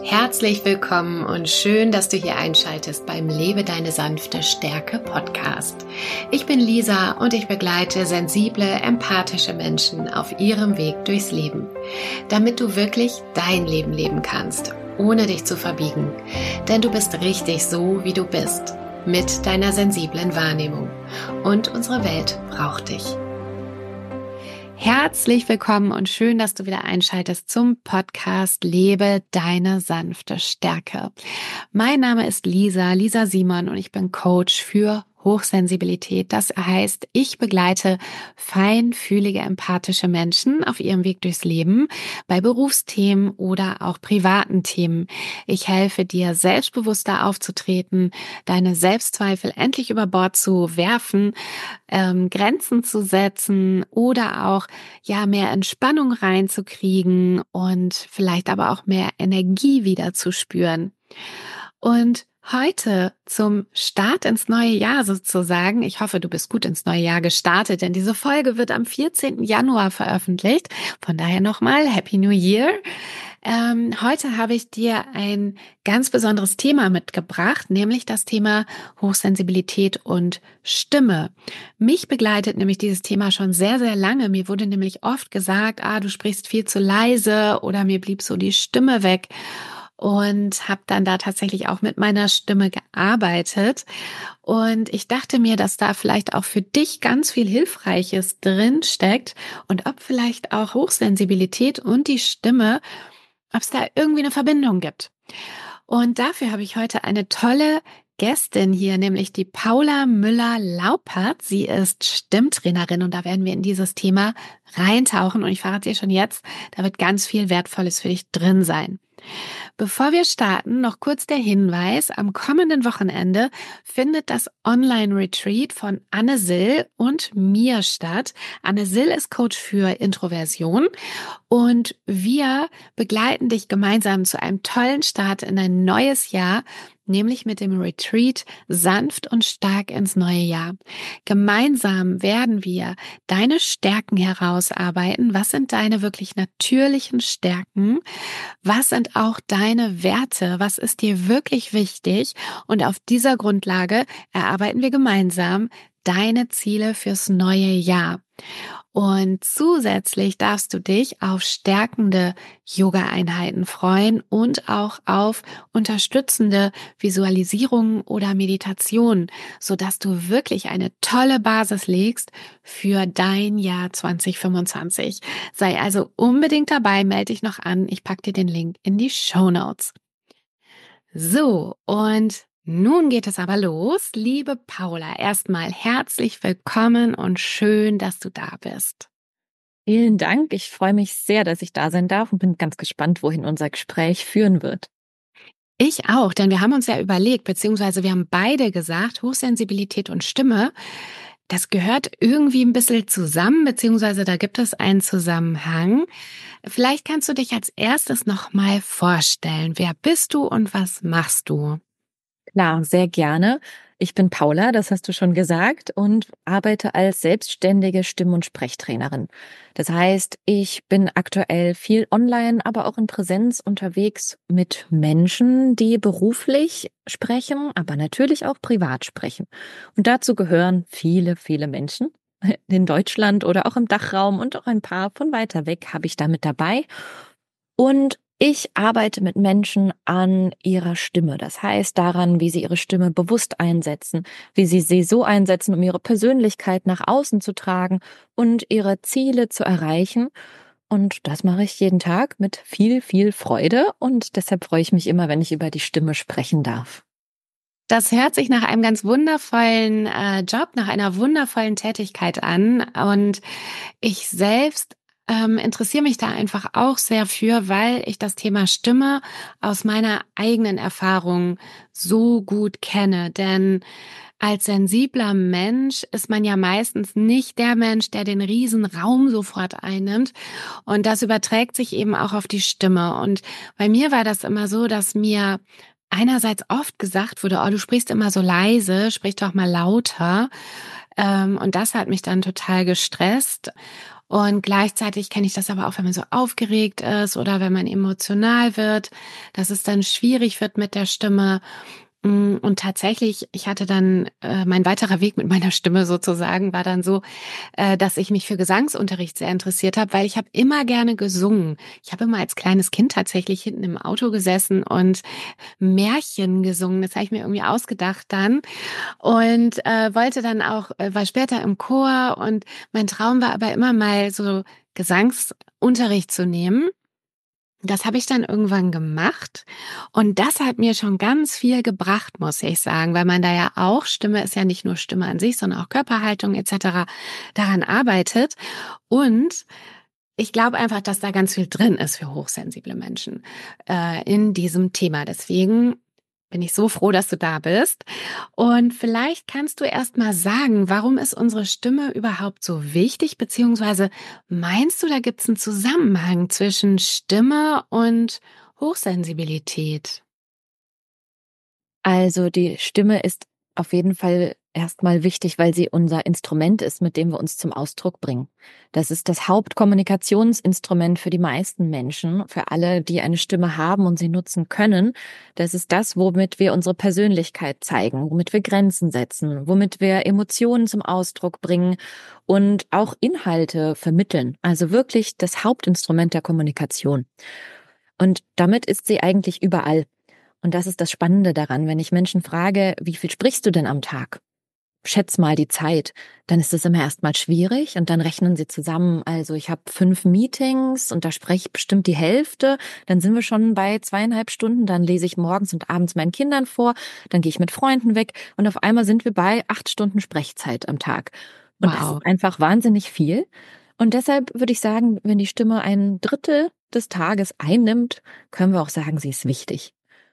Herzlich willkommen und schön, dass du hier einschaltest beim Lebe deine sanfte Stärke Podcast. Ich bin Lisa und ich begleite sensible, empathische Menschen auf ihrem Weg durchs Leben, damit du wirklich dein Leben leben kannst, ohne dich zu verbiegen. Denn du bist richtig so, wie du bist, mit deiner sensiblen Wahrnehmung. Und unsere Welt braucht dich. Herzlich willkommen und schön, dass du wieder einschaltest zum Podcast Lebe deine sanfte Stärke. Mein Name ist Lisa Simon und ich bin Coach für Hochsensibilität. Das heißt, ich begleite feinfühlige, empathische Menschen auf ihrem Weg durchs Leben, bei Berufsthemen oder auch privaten Themen. Ich helfe dir, selbstbewusster aufzutreten, deine Selbstzweifel endlich über Bord zu werfen, Grenzen zu setzen oder auch mehr Entspannung reinzukriegen und vielleicht aber auch mehr Energie wieder zu spüren. Und heute zum Start ins neue Jahr sozusagen, ich hoffe, du bist gut ins neue Jahr gestartet, denn diese Folge wird am 14. Januar veröffentlicht. Von daher nochmal Happy New Year. Heute habe ich dir ein ganz besonderes Thema mitgebracht, nämlich das Thema Hochsensibilität und Stimme. Mich begleitet nämlich dieses Thema schon sehr, sehr lange. Mir wurde nämlich oft gesagt, du sprichst viel zu leise oder mir blieb so die Stimme weg. Und habe dann da tatsächlich auch mit meiner Stimme gearbeitet. Und ich dachte mir, dass da vielleicht auch für dich ganz viel Hilfreiches drin steckt und ob vielleicht auch Hochsensibilität und die Stimme, ob es da irgendwie eine Verbindung gibt. Und dafür habe ich heute eine tolle Gästin hier, nämlich die Paula Müller-Laupert. Sie ist Stimmtrainerin und da werden wir in dieses Thema reintauchen. Und ich verrate dir schon jetzt, da wird ganz viel Wertvolles für dich drin sein. Bevor wir starten, noch kurz der Hinweis, am kommenden Wochenende findet das Online-Retreat von Anne Sill und mir statt. Anne Sill ist Coach für Introversion und wir begleiten dich gemeinsam zu einem tollen Start in ein neues Jahr, nämlich mit dem Retreat sanft und stark ins neue Jahr. Gemeinsam werden wir deine Stärken herausarbeiten. Was sind deine wirklich natürlichen Stärken? Was sind auch deine Werte? Was ist dir wirklich wichtig? Und auf dieser Grundlage erarbeiten wir gemeinsam deine Ziele fürs neue Jahr. Und zusätzlich darfst du dich auf stärkende Yoga-Einheiten freuen und auch auf unterstützende Visualisierungen oder Meditationen, sodass du wirklich eine tolle Basis legst für dein Jahr 2025. Sei also unbedingt dabei, melde dich noch an. Ich packe dir den Link in die Shownotes. So, und nun geht es aber los. Liebe Paula, erstmal herzlich willkommen und schön, dass du da bist. Vielen Dank. Ich freue mich sehr, dass ich da sein darf und bin ganz gespannt, wohin unser Gespräch führen wird. Ich auch, denn wir haben uns ja überlegt, beziehungsweise wir haben beide gesagt, Hochsensibilität und Stimme, das gehört irgendwie ein bisschen zusammen, beziehungsweise da gibt es einen Zusammenhang. Vielleicht kannst du dich als erstes nochmal vorstellen. Wer bist du und was machst du? Klar, sehr gerne. Ich bin Paula, das hast du schon gesagt, und arbeite als selbstständige Stimm- und Sprechtrainerin. Das heißt, ich bin aktuell viel online, aber auch in Präsenz unterwegs mit Menschen, die beruflich sprechen, aber natürlich auch privat sprechen. Und dazu gehören viele, viele Menschen in Deutschland oder auch im Dachraum und auch ein paar von weiter weg habe ich da mit dabei. Und ich arbeite mit Menschen an ihrer Stimme. Das heißt daran, wie sie ihre Stimme bewusst einsetzen, wie sie so einsetzen, um ihre Persönlichkeit nach außen zu tragen und ihre Ziele zu erreichen. Und das mache ich jeden Tag mit viel, viel Freude. Und deshalb freue ich mich immer, wenn ich über die Stimme sprechen darf. Das hört sich nach einem ganz wundervollen Job, nach einer wundervollen Tätigkeit an. Und ich selbst interessiere mich da einfach auch sehr für, weil ich das Thema Stimme aus meiner eigenen Erfahrung so gut kenne. Denn als sensibler Mensch ist man ja meistens nicht der Mensch, der den riesen Raum sofort einnimmt. Und das überträgt sich eben auch auf die Stimme. Und bei mir war das immer so, dass mir einerseits oft gesagt wurde, du sprichst immer so leise, sprich doch mal lauter. Und das hat mich dann total gestresst. Und gleichzeitig kenne ich das aber auch, wenn man so aufgeregt ist oder wenn man emotional wird, dass es dann schwierig wird mit der Stimme. Und tatsächlich, ich hatte dann, mein weiterer Weg mit meiner Stimme sozusagen war dann so, dass ich mich für Gesangsunterricht sehr interessiert habe, weil ich habe immer gerne gesungen. Ich habe immer als kleines Kind tatsächlich hinten im Auto gesessen und Märchen gesungen. Das habe ich mir irgendwie ausgedacht dann und wollte dann auch, war später im Chor und mein Traum war aber immer mal so Gesangsunterricht zu nehmen. Das habe ich dann irgendwann gemacht und das hat mir schon ganz viel gebracht, muss ich sagen, weil man da ja auch, Stimme ist ja nicht nur Stimme an sich, sondern auch Körperhaltung etc. daran arbeitet. Und ich glaube einfach, dass da ganz viel drin ist für hochsensible Menschen in diesem Thema. Deswegen bin ich so froh, dass du da bist. Und vielleicht kannst du erst mal sagen, warum ist unsere Stimme überhaupt so wichtig? Beziehungsweise meinst du, da gibt es einen Zusammenhang zwischen Stimme und Hochsensibilität? Also die Stimme ist auf jeden Fall erstmal wichtig, weil sie unser Instrument ist, mit dem wir uns zum Ausdruck bringen. Das ist das Hauptkommunikationsinstrument für die meisten Menschen, für alle, die eine Stimme haben und sie nutzen können. Das ist das, womit wir unsere Persönlichkeit zeigen, womit wir Grenzen setzen, womit wir Emotionen zum Ausdruck bringen und auch Inhalte vermitteln. Also wirklich das Hauptinstrument der Kommunikation. Und damit ist sie eigentlich überall. Und das ist das Spannende daran, wenn ich Menschen frage, wie viel sprichst du denn am Tag? Schätz mal die Zeit. Dann ist es immer erstmal schwierig und dann rechnen sie zusammen. Also ich habe 5 Meetings und da spreche ich bestimmt die Hälfte. Dann sind wir schon bei 2,5 Stunden. Dann lese ich morgens und abends meinen Kindern vor. Dann gehe ich mit Freunden weg und auf einmal sind wir bei 8 Stunden Sprechzeit am Tag. Und das Wow. ist einfach wahnsinnig viel. Und deshalb würde ich sagen, wenn die Stimme 1/3 des Tages einnimmt, können wir auch sagen, sie ist wichtig.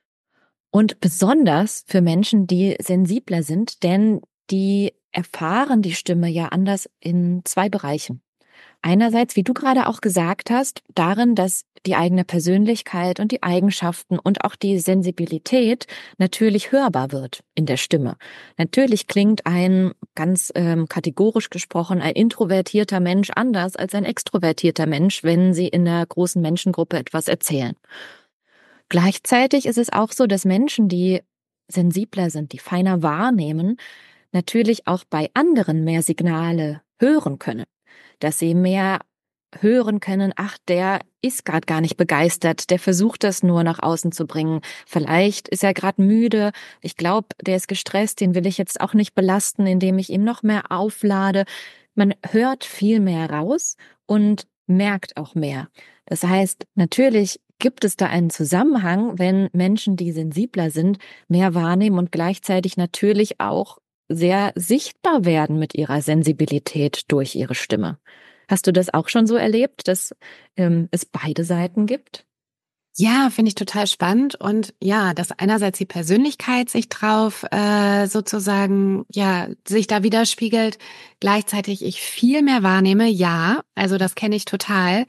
Und besonders für Menschen, die sensibler sind, denn die erfahren die Stimme ja anders in 2 Bereichen. Einerseits, wie du gerade auch gesagt hast, darin, dass die eigene Persönlichkeit und die Eigenschaften und auch die Sensibilität natürlich hörbar wird in der Stimme. Natürlich klingt ein, ganz kategorisch gesprochen, ein introvertierter Mensch anders als ein extrovertierter Mensch, wenn sie in einer großen Menschengruppe etwas erzählen. Gleichzeitig ist es auch so, dass Menschen, die sensibler sind, die feiner wahrnehmen, natürlich auch bei anderen mehr Signale hören können. Dass sie mehr hören können, ach, der ist gerade gar nicht begeistert, der versucht das nur nach außen zu bringen. Vielleicht ist er gerade müde, ich glaube, der ist gestresst, den will ich jetzt auch nicht belasten, indem ich ihm noch mehr auflade. Man hört viel mehr raus und merkt auch mehr. Das heißt, natürlich gibt es da einen Zusammenhang, wenn Menschen, die sensibler sind, mehr wahrnehmen und gleichzeitig natürlich auch sehr sichtbar werden mit ihrer Sensibilität durch ihre Stimme. Hast du das auch schon so erlebt, dass es beide Seiten gibt? Ja, finde ich total spannend und ja, dass einerseits die Persönlichkeit sich drauf sozusagen, ja, sich da widerspiegelt, gleichzeitig ich viel mehr wahrnehme, ja, also das kenne ich total.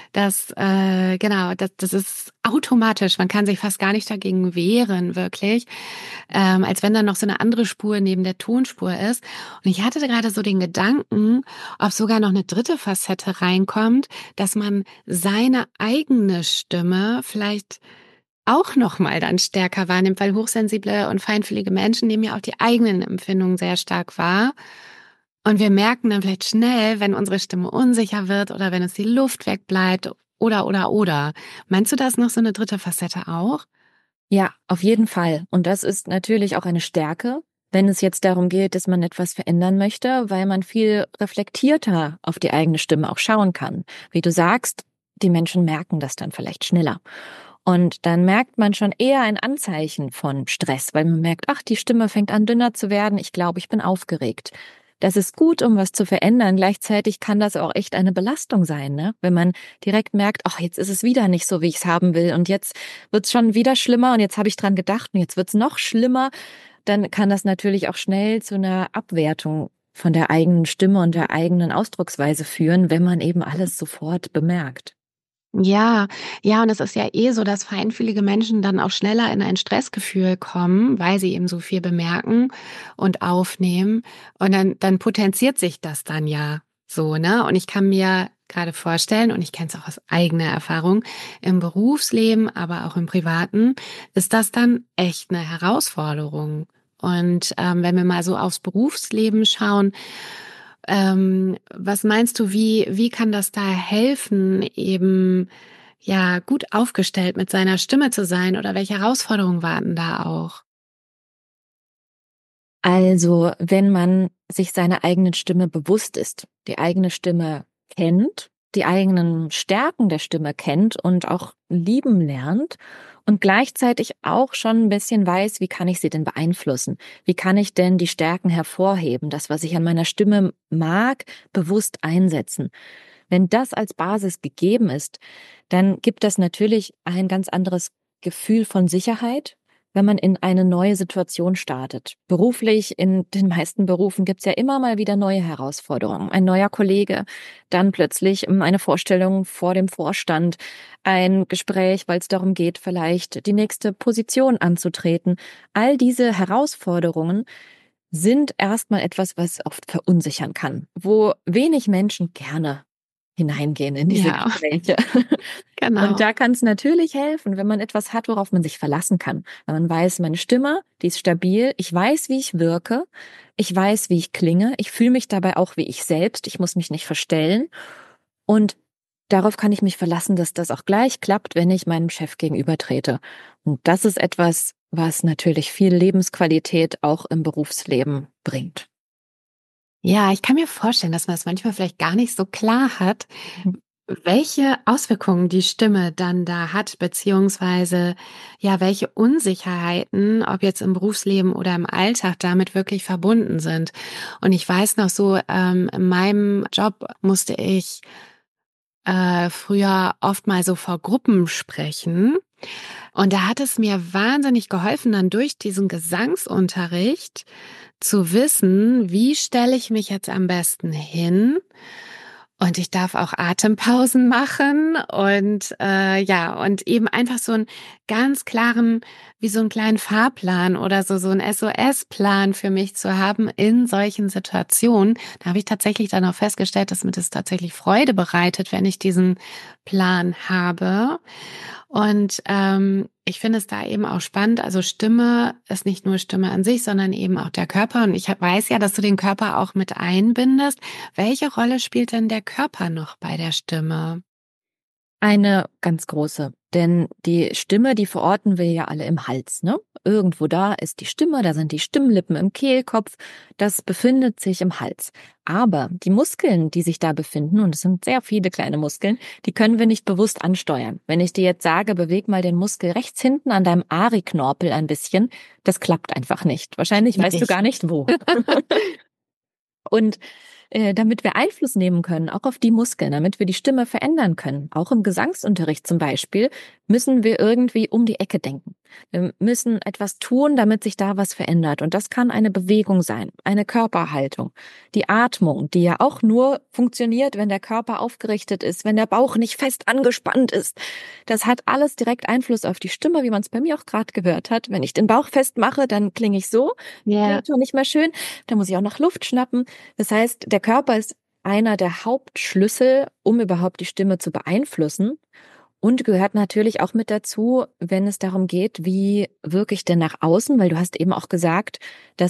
Genau, das ist automatisch. Man kann sich fast gar nicht dagegen wehren, wirklich. Als wenn dann noch so eine andere Spur neben der Tonspur ist. Und ich hatte gerade so den Gedanken, ob sogar noch eine dritte Facette reinkommt, dass man seine eigene Stimme vielleicht auch noch mal dann stärker wahrnimmt, weil hochsensible und feinfühlige Menschen nehmen ja auch die eigenen Empfindungen sehr stark wahr. Und wir merken dann vielleicht schnell, wenn unsere Stimme unsicher wird oder wenn uns die Luft wegbleibt oder. Meinst du das noch so eine dritte Facette auch? Ja, auf jeden Fall. Und das ist natürlich auch eine Stärke, wenn es jetzt darum geht, dass man etwas verändern möchte, weil man viel reflektierter auf die eigene Stimme auch schauen kann. Wie du sagst, die Menschen merken das dann vielleicht schneller. Und dann merkt man schon eher ein Anzeichen von Stress, weil man merkt, ach, die Stimme fängt an dünner zu werden, ich glaube, ich bin aufgeregt. Das ist gut, um was zu verändern. Gleichzeitig kann das auch echt eine Belastung sein, ne? Wenn man direkt merkt, ach, jetzt ist es wieder nicht so, wie ich es haben will. Und jetzt wird es schon wieder schlimmer und jetzt habe ich dran gedacht und jetzt wird es noch schlimmer. Dann kann das natürlich auch schnell zu einer Abwertung von der eigenen Stimme und der eigenen Ausdrucksweise führen, wenn man eben alles sofort bemerkt. Ja, ja, und es ist ja eh so, dass feinfühlige Menschen dann auch schneller in ein Stressgefühl kommen, weil sie eben so viel bemerken und aufnehmen. Und dann potenziert sich das dann ja. So, ne? Und ich kann mir gerade vorstellen, und ich kenne es auch aus eigener Erfahrung, im Berufsleben, aber auch im Privaten, ist das dann echt eine Herausforderung. Und wenn wir mal so aufs Berufsleben schauen, was meinst du, wie kann das da helfen, eben ja gut aufgestellt mit seiner Stimme zu sein oder welche Herausforderungen warten da auch? Also, wenn man sich seiner eigenen Stimme bewusst ist, die eigene Stimme kennt, die eigenen Stärken der Stimme kennt und auch lieben lernt und gleichzeitig auch schon ein bisschen weiß, wie kann ich sie denn beeinflussen? Wie kann ich denn die Stärken hervorheben, das, was ich an meiner Stimme mag, bewusst einsetzen? Wenn das als Basis gegeben ist, dann gibt das natürlich ein ganz anderes Gefühl von Sicherheit, wenn man in eine neue Situation startet. Beruflich, in den meisten Berufen gibt's ja immer mal wieder neue Herausforderungen. Ein neuer Kollege, dann plötzlich eine Vorstellung vor dem Vorstand, ein Gespräch, weil es darum geht, vielleicht die nächste Position anzutreten. All diese Herausforderungen sind erstmal etwas, was oft verunsichern kann, wo wenig Menschen gerne hineingehen in diese Ja, Gespräche. Und genau. da kann es natürlich helfen, wenn man etwas hat, worauf man sich verlassen kann. Wenn man weiß, meine Stimme, die ist stabil, ich weiß, wie ich wirke, ich weiß, wie ich klinge, ich fühle mich dabei auch wie ich selbst, ich muss mich nicht verstellen. Und darauf kann ich mich verlassen, dass das auch gleich klappt, wenn ich meinem Chef gegenübertrete. Und das ist etwas, was natürlich viel Lebensqualität auch im Berufsleben bringt. Ja, ich kann mir vorstellen, dass man es manchmal vielleicht gar nicht so klar hat, welche Auswirkungen die Stimme dann da hat, beziehungsweise ja, welche Unsicherheiten, ob jetzt im Berufsleben oder im Alltag, damit wirklich verbunden sind. Und ich weiß noch so, in meinem Job musste ich früher oft mal so vor Gruppen sprechen. Und da hat es mir wahnsinnig geholfen, dann durch diesen Gesangsunterricht zu wissen, wie stelle ich mich jetzt am besten hin? Und ich darf auch Atempausen machen und ja, und eben einfach so einen ganz klaren, wie so einen kleinen Fahrplan oder so ein SOS-Plan für mich zu haben in solchen Situationen. Da habe ich tatsächlich dann auch festgestellt, dass mir das tatsächlich Freude bereitet, wenn ich diesen Plan habe. Und ich finde es da eben auch spannend. Also Stimme ist nicht nur Stimme an sich, sondern eben auch der Körper. Und ich weiß ja, dass du den Körper auch mit einbindest. Welche Rolle spielt denn der Körper noch bei der Stimme? Eine ganz große, denn die Stimme, die verorten wir ja alle im Hals, ne? Irgendwo da ist die Stimme, da sind die Stimmlippen im Kehlkopf, das befindet sich im Hals. Aber die Muskeln, die sich da befinden, und es sind sehr viele kleine Muskeln, die können wir nicht bewusst ansteuern. Wenn ich dir jetzt sage, beweg mal den Muskel rechts hinten an deinem Ari-Knorpel ein bisschen, das klappt einfach nicht. Wahrscheinlich weißt du Nicht. gar nicht wo. Und damit wir Einfluss nehmen können, auch auf die Muskeln, damit wir die Stimme verändern können, auch im Gesangsunterricht zum Beispiel, müssen wir irgendwie um die Ecke denken. Wir müssen etwas tun, damit sich da was verändert. Und das kann eine Bewegung sein, eine Körperhaltung, die Atmung, die ja auch nur funktioniert, wenn der Körper aufgerichtet ist, wenn der Bauch nicht fest angespannt ist. Das hat alles direkt Einfluss auf die Stimme, wie man es bei mir auch gerade gehört hat. Wenn ich den Bauch festmache, dann klinge ich so, Ja. klingt schon nicht mehr schön. Da muss ich auch nach Luft schnappen. Das heißt, der Körper ist einer der Hauptschlüssel, um überhaupt die Stimme zu beeinflussen und gehört natürlich auch mit dazu, wenn es darum geht, wie wirke ich denn nach außen, weil du hast eben auch gesagt,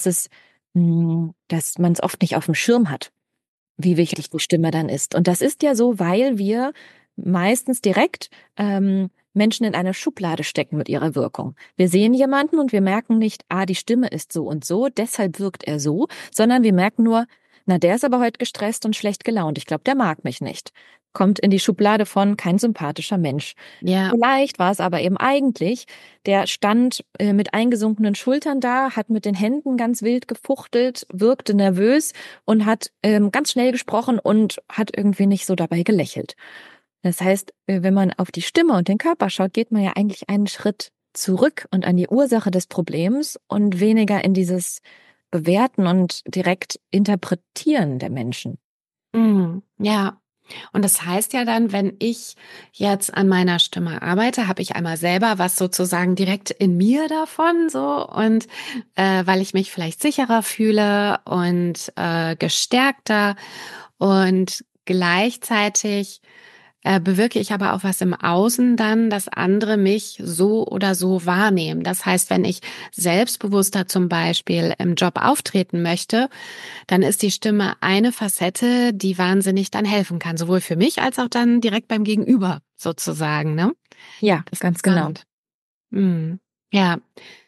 dass man es oft nicht auf dem Schirm hat, wie wichtig die Stimme dann ist. Und das ist ja so, weil wir meistens direkt Menschen in eine Schublade stecken mit ihrer Wirkung. Wir sehen jemanden und wir merken nicht, die Stimme ist so und so, deshalb wirkt er so, sondern wir merken nur, na, der ist aber heute gestresst und schlecht gelaunt. Ich glaube, der mag mich nicht. Kommt in die Schublade von kein sympathischer Mensch. Ja. Vielleicht war es aber eben eigentlich, der stand mit eingesunkenen Schultern da, hat mit den Händen ganz wild gefuchtelt, wirkte nervös und hat ganz schnell gesprochen und hat irgendwie nicht so dabei gelächelt. Das heißt, wenn man auf die Stimme und den Körper schaut, geht man ja eigentlich einen Schritt zurück und an die Ursache des Problems und weniger in dieses Bewerten und direkt Interpretieren der Menschen. Ja. Und das heißt ja dann, wenn ich jetzt an meiner Stimme arbeite, habe ich einmal selber was sozusagen direkt in mir davon, so und weil ich mich vielleicht sicherer fühle und gestärkter und gleichzeitig bewirke ich aber auch was im Außen dann, dass andere mich so oder so wahrnehmen. Das heißt, wenn ich selbstbewusster zum Beispiel im Job auftreten möchte, dann ist die Stimme eine Facette, die wahnsinnig dann helfen kann, sowohl für mich als auch dann direkt beim Gegenüber sozusagen, ne? Ja, Das ist ganz genau. spannend. Mhm. Ja.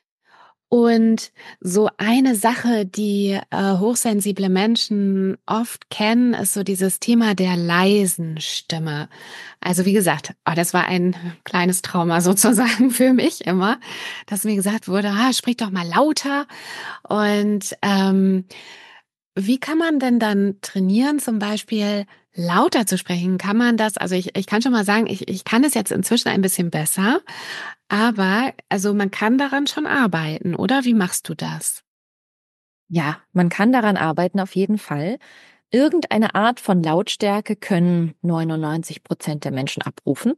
Und so eine Sache, die hochsensible Menschen oft kennen, ist so dieses Thema der leisen Stimme. Also wie gesagt, das war ein kleines Trauma sozusagen für mich immer, dass mir gesagt wurde, sprich doch mal lauter. Und wie kann man denn dann trainieren, zum Beispiel lauter zu sprechen? Kann man das, also ich kann schon mal sagen, ich kann es jetzt inzwischen ein bisschen besser, aber also man kann daran schon arbeiten, oder? Wie machst du das? Ja, man kann daran arbeiten, auf jeden Fall. Irgendeine Art von Lautstärke können 99% der Menschen abrufen.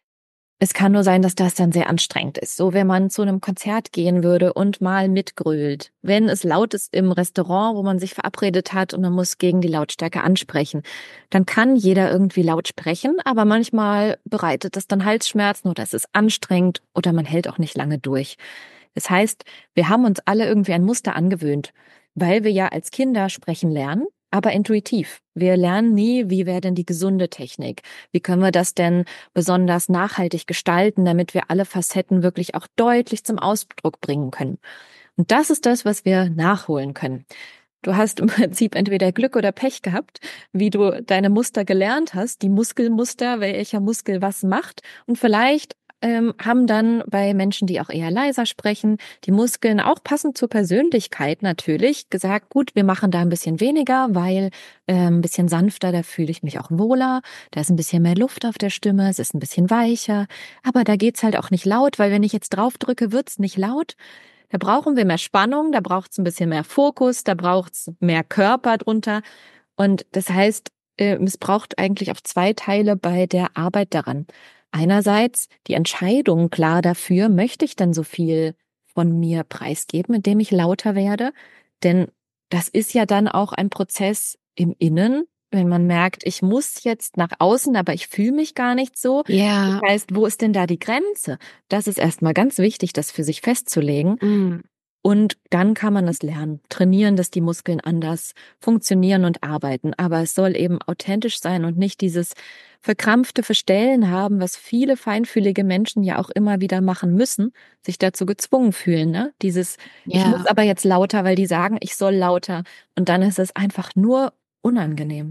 Es kann nur sein, dass das dann sehr anstrengend ist. So, wenn man zu einem Konzert gehen würde und mal mitgrölt. Wenn es laut ist im Restaurant, wo man sich verabredet hat und man muss gegen die Lautstärke ansprechen, dann kann jeder irgendwie laut sprechen, aber manchmal bereitet das dann Halsschmerzen oder es ist anstrengend oder man hält auch nicht lange durch. Das heißt, wir haben uns alle irgendwie ein Muster angewöhnt, weil wir ja als Kinder sprechen lernen, aber intuitiv. Wir lernen nie, wie wäre denn die gesunde Technik? Wie können wir das denn besonders nachhaltig gestalten, damit wir alle Facetten wirklich auch deutlich zum Ausdruck bringen können? Und das ist das, was wir nachholen können. Du hast im Prinzip entweder Glück oder Pech gehabt, wie du deine Muster gelernt hast, die Muskelmuster, welcher Muskel was macht. Und vielleicht haben dann bei Menschen, die auch eher leiser sprechen, die Muskeln auch passend zur Persönlichkeit natürlich gesagt, gut, wir machen da ein bisschen weniger, weil ein bisschen sanfter, da fühle ich mich auch wohler, da ist ein bisschen mehr Luft auf der Stimme, es ist ein bisschen weicher, aber da geht's halt auch nicht laut, weil wenn ich jetzt drauf drücke, wird's nicht laut. Da brauchen wir mehr Spannung, da braucht's ein bisschen mehr Fokus, da braucht's mehr Körper drunter. Und das heißt, es braucht eigentlich auch zwei Teile bei der Arbeit daran. Einerseits die Entscheidung klar dafür, möchte ich denn so viel von mir preisgeben, indem ich lauter werde? Denn das ist ja dann auch ein Prozess im Innen, wenn man merkt, ich muss jetzt nach außen, aber ich fühle mich gar nicht so. Ja, Das heißt, wo ist denn da die Grenze? Das ist erstmal ganz wichtig, das für sich festzulegen. mm, Und dann kann man es lernen, trainieren, dass die Muskeln anders funktionieren und arbeiten. Aber es soll eben authentisch sein und nicht dieses verkrampfte Verstellen haben, was viele feinfühlige Menschen ja auch immer wieder machen müssen, sich dazu gezwungen fühlen, ne? Ich muss ja. aber jetzt lauter, weil die sagen, ich soll lauter. Und dann ist es einfach nur unangenehm.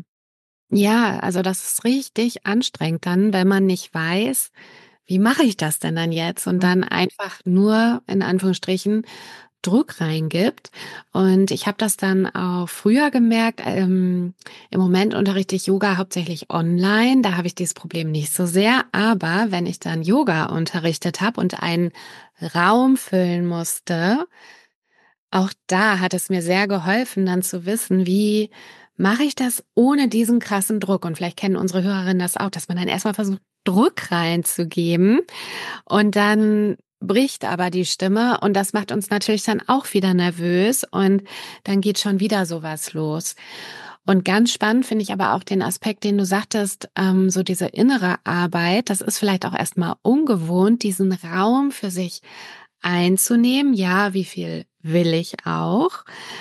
Ja, also das ist richtig anstrengend dann, wenn man nicht weiß, wie mache ich das denn dann jetzt? Und dann einfach nur in Anführungsstrichen Druck reingibt. Und ich habe das dann auch früher gemerkt. Im Moment unterrichte ich Yoga hauptsächlich online. Da habe ich dieses Problem nicht so sehr. Aber wenn ich dann Yoga unterrichtet habe und einen Raum füllen musste, auch da hat es mir sehr geholfen, dann zu wissen, wie mache ich das ohne diesen krassen Druck? Und vielleicht kennen unsere Hörerinnen das auch, dass man dann erstmal versucht, Druck reinzugeben und dann bricht aber die Stimme und das macht uns natürlich dann auch wieder nervös und dann geht schon wieder sowas los. Und ganz spannend finde ich aber auch den Aspekt, den du sagtest, so diese innere Arbeit, das ist vielleicht auch erstmal ungewohnt, diesen Raum für sich einzunehmen. Ja, wie viel will ich auch?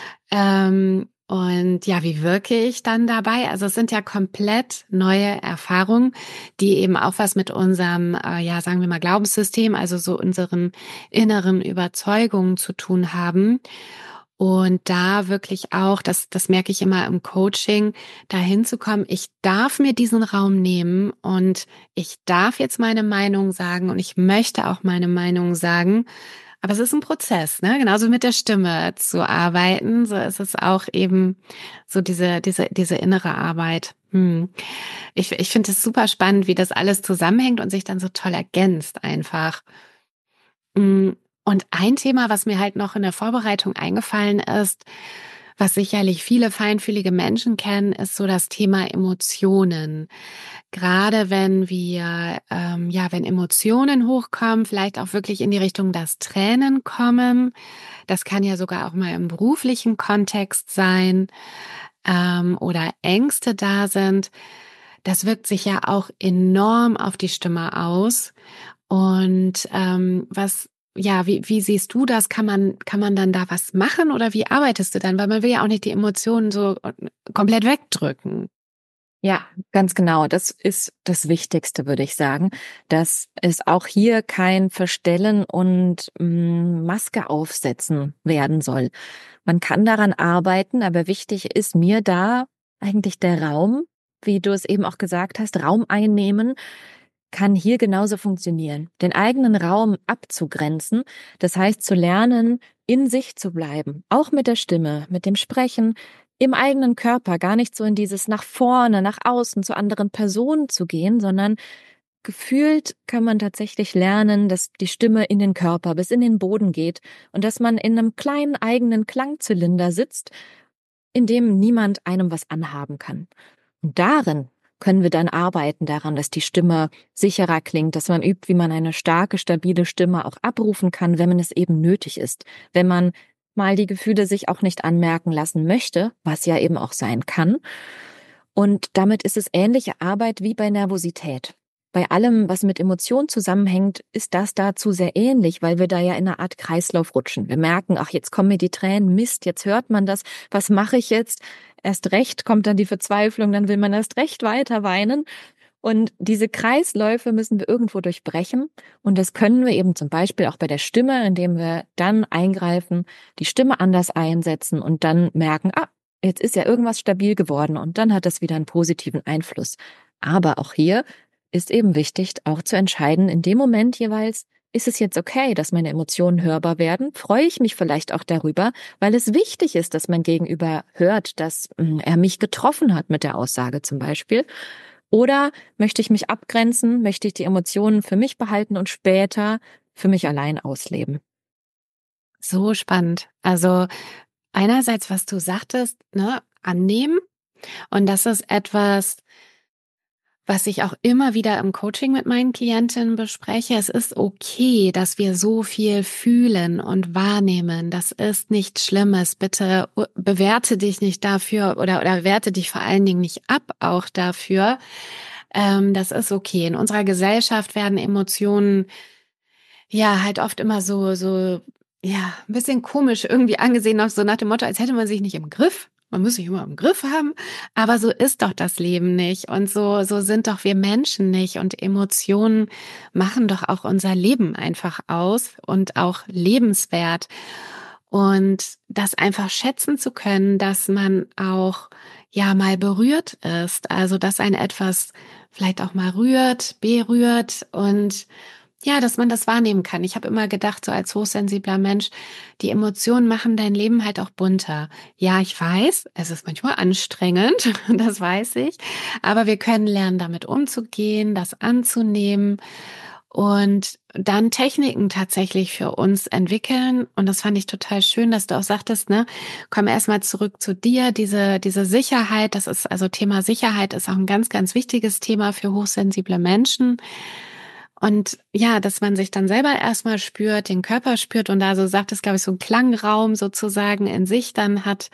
Und ja, wie wirke ich dann dabei? Also es sind ja komplett neue Erfahrungen, die eben auch was mit unserem, ja, sagen wir mal, Glaubenssystem, also so unseren inneren Überzeugungen zu tun haben. Und da wirklich auch, das merke ich immer im Coaching, dahin zu kommen, ich darf mir diesen Raum nehmen und ich darf jetzt meine Meinung sagen und ich möchte auch meine Meinung sagen. Aber es ist ein Prozess, ne? Genauso mit der Stimme zu arbeiten. So ist es auch eben so diese innere Arbeit. Ich finde es super spannend, wie das alles zusammenhängt und sich dann so toll ergänzt einfach. Mm, Und ein Thema, was mir halt noch in der Vorbereitung eingefallen ist, Was sicherlich viele feinfühlige Menschen kennen, ist so das Thema Emotionen. Gerade wenn wir, wenn Emotionen hochkommen, vielleicht auch wirklich in die Richtung, dass Tränen kommen. Das kann ja sogar auch mal im beruflichen Kontext sein, oder Ängste da sind. Das wirkt sich ja auch enorm auf die Stimme aus. Und wie siehst du das? Kann man dann da was machen oder wie arbeitest du dann? Weil man will ja auch nicht die Emotionen so komplett wegdrücken. Ja, ganz genau. Das ist das Wichtigste, würde ich sagen, dass es auch hier kein Verstellen und Maske aufsetzen werden soll. Man kann daran arbeiten, aber wichtig ist mir da eigentlich der Raum, wie du es eben auch gesagt hast, Raum einnehmen kann hier genauso funktionieren. Den eigenen Raum abzugrenzen, das heißt zu lernen, in sich zu bleiben, auch mit der Stimme, mit dem Sprechen, im eigenen Körper, gar nicht so in dieses nach vorne, nach außen, zu anderen Personen zu gehen, sondern gefühlt kann man tatsächlich lernen, dass die Stimme in den Körper bis in den Boden geht und dass man in einem kleinen eigenen Klangzylinder sitzt, in dem niemand einem was anhaben kann. Und darin können wir dann arbeiten daran, dass die Stimme sicherer klingt, dass man übt, wie man eine starke, stabile Stimme auch abrufen kann, wenn man es eben nötig ist. Wenn man mal die Gefühle sich auch nicht anmerken lassen möchte, was ja eben auch sein kann. Und damit ist es ähnliche Arbeit wie bei Nervosität. Bei allem, was mit Emotionen zusammenhängt, ist das dazu sehr ähnlich, weil wir da ja in einer Art Kreislauf rutschen. Wir merken, ach, jetzt kommen mir die Tränen, Mist, jetzt hört man das, was mache ich jetzt? Erst recht kommt dann die Verzweiflung, dann will man erst recht weiter weinen. Und diese Kreisläufe müssen wir irgendwo durchbrechen. Und das können wir eben zum Beispiel auch bei der Stimme, indem wir dann eingreifen, die Stimme anders einsetzen und dann merken, ah, jetzt ist ja irgendwas stabil geworden und dann hat das wieder einen positiven Einfluss. Aber auch hier ist eben wichtig, auch zu entscheiden, in dem Moment jeweils, ist es jetzt okay, dass meine Emotionen hörbar werden? Freue ich mich vielleicht auch darüber, weil es wichtig ist, dass mein Gegenüber hört, dass er mich getroffen hat mit der Aussage zum Beispiel? Oder möchte ich mich abgrenzen, möchte ich die Emotionen für mich behalten und später für mich allein ausleben? So spannend. Also einerseits, was du sagtest, ne, annehmen. Und das ist etwas, was ich auch immer wieder im Coaching mit meinen Klientinnen bespreche. Es ist okay, dass wir so viel fühlen und wahrnehmen. Das ist nichts Schlimmes. Bitte bewerte dich nicht dafür oder werte dich vor allen Dingen nicht ab auch dafür. Das ist okay. In unserer Gesellschaft werden Emotionen ja halt oft immer ja, ein bisschen komisch irgendwie angesehen, auch so nach dem Motto, als hätte man sich nicht im Griff. Man muss sich immer im Griff haben. Aber so ist doch das Leben nicht. Und so sind doch wir Menschen nicht. Und Emotionen machen doch auch unser Leben einfach aus und auch lebenswert. Und das einfach schätzen zu können, dass man auch ja mal berührt ist. Also, dass ein etwas vielleicht auch mal rührt, berührt und ja, dass man das wahrnehmen kann. Ich habe immer gedacht, so als hochsensibler Mensch, die Emotionen machen dein Leben halt auch bunter. Ja, ich weiß, es ist manchmal anstrengend, das weiß ich, aber wir können lernen, damit umzugehen, das anzunehmen und dann Techniken tatsächlich für uns entwickeln. Und das fand ich total schön, dass du auch sagtest, ne, komm erstmal zurück zu dir, diese Sicherheit, das ist also Thema Sicherheit ist auch ein ganz, ganz wichtiges Thema für hochsensible Menschen. Und ja, dass man sich dann selber erstmal spürt, den Körper spürt und da so sagt es, glaube ich, so einen Klangraum sozusagen in sich dann hat,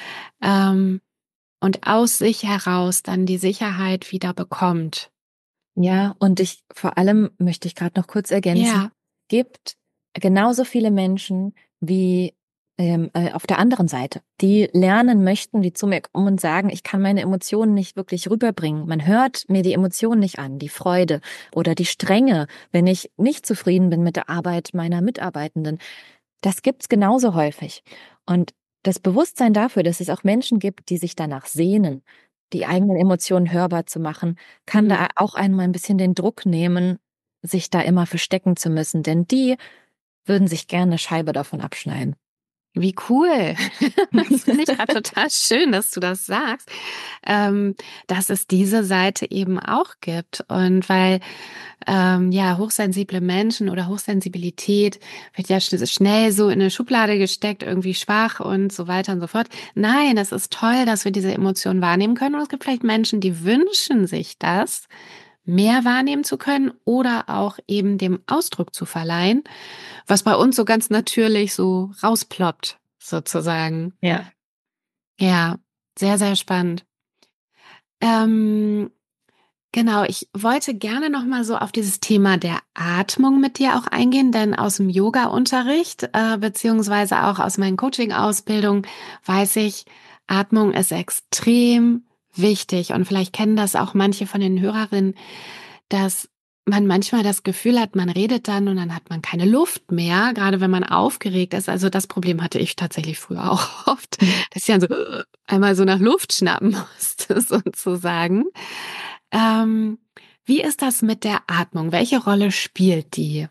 ähm, und aus sich heraus dann die Sicherheit wieder bekommt. Ja, und vor allem möchte ich gerade noch kurz ergänzen, Ja, gibt genauso viele Menschen wie auf der anderen Seite, die lernen möchten, die zu mir kommen und sagen, ich kann meine Emotionen nicht wirklich rüberbringen. Man hört mir die Emotionen nicht an, die Freude oder die Strenge, wenn ich nicht zufrieden bin mit der Arbeit meiner Mitarbeitenden. Das gibt's genauso häufig. Und das Bewusstsein dafür, dass es auch Menschen gibt, die sich danach sehnen, die eigenen Emotionen hörbar zu machen, kann mhm. da auch einmal ein bisschen den Druck nehmen, sich da immer verstecken zu müssen, denn die würden sich gerne eine Scheibe davon abschneiden. Wie cool. Das finde ich gerade total schön, dass du das sagst, dass es diese Seite eben auch gibt. Und weil ja, hochsensible Menschen oder Hochsensibilität wird ja schnell so in eine Schublade gesteckt, irgendwie schwach und so weiter und so fort. Nein, es ist toll, dass wir diese Emotionen wahrnehmen können. Und es gibt vielleicht Menschen, die wünschen sich das, mehr wahrnehmen zu können oder auch eben dem Ausdruck zu verleihen, was bei uns so ganz natürlich so rausploppt, sozusagen. Ja. Ja, sehr, sehr spannend. Ähm, genau, ich wollte gerne noch mal so auf dieses Thema der Atmung mit dir auch eingehen, denn aus dem Yoga-Unterricht beziehungsweise auch aus meinen Coaching-Ausbildungen weiß ich, Atmung ist extrem wichtig und vielleicht kennen das auch manche von den Hörerinnen, dass man manchmal das Gefühl hat, man redet dann und dann hat man keine Luft mehr, gerade wenn man aufgeregt ist. Also das Problem hatte ich tatsächlich früher auch oft, dass ich dann so einmal so nach Luft schnappen musste, sozusagen. Ähm, Wie ist das mit der Atmung? Welche Rolle spielt die?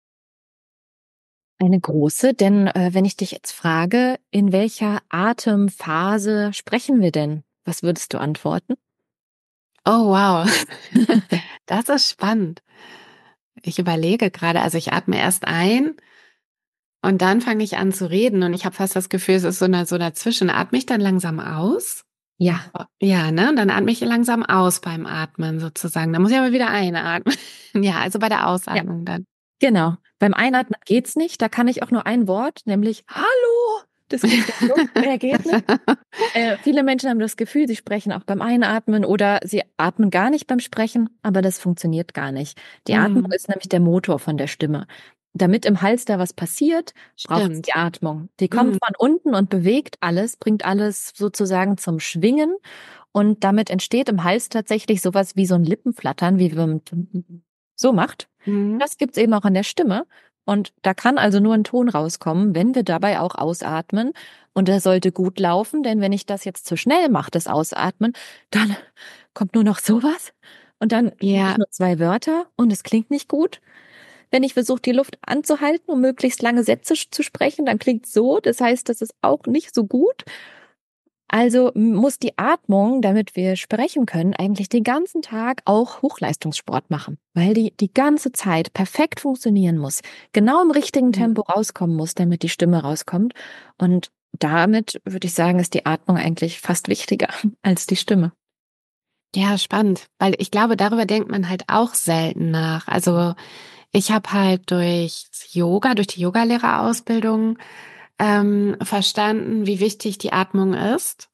Eine große, denn wenn ich dich jetzt frage, in welcher Atemphase sprechen wir denn? Was würdest du antworten? Oh, wow. Das ist spannend. Ich überlege gerade, also ich atme erst ein und dann fange ich an zu reden und ich habe fast das Gefühl, es ist so dazwischen. Atme ich dann langsam aus? Ja, Ja, ne? Und dann atme ich langsam aus beim Atmen sozusagen. Dann muss ich aber wieder einatmen. Ja, also bei der ja, Ausatmung dann. genau. Beim Einatmen geht's nicht. Da kann ich auch nur ein Wort, nämlich Hallo. Das kriegt der Schluck. Mehr geht nicht. Viele Menschen haben das Gefühl, sie sprechen auch beim Einatmen oder sie atmen gar nicht beim Sprechen, aber das funktioniert gar nicht. Die Atmung Mhm. ist nämlich der Motor von der Stimme. Damit im Hals da was passiert, braucht es die Stimmt. Atmung. Die kommt Mhm. von unten und bewegt alles, bringt alles sozusagen zum Schwingen und damit entsteht im Hals tatsächlich sowas wie so ein Lippenflattern, wie wenn man so macht. Mhm. Das gibt's eben auch an der Stimme. Und da kann also nur ein Ton rauskommen, wenn wir dabei auch ausatmen. Und der sollte gut laufen, denn wenn ich das jetzt zu schnell mache, das Ausatmen, dann kommt nur noch sowas. Und dann habe ich Ja, nur zwei Wörter und es klingt nicht gut. Wenn ich versuche, die Luft anzuhalten, um möglichst lange Sätze zu sprechen, dann klingt so. Das heißt, das ist auch nicht so gut. Also muss die Atmung, damit wir sprechen können, eigentlich den ganzen Tag auch Hochleistungssport machen, weil die ganze Zeit perfekt funktionieren muss, genau im richtigen mhm. Tempo rauskommen muss, damit die Stimme rauskommt. Und damit würde ich sagen, ist die Atmung eigentlich fast wichtiger als die Stimme. Ja, spannend, weil ich glaube, darüber denkt man halt auch selten nach. Also ich habe halt durch die Yogalehrerausbildung verstanden, wie wichtig die Atmung ist.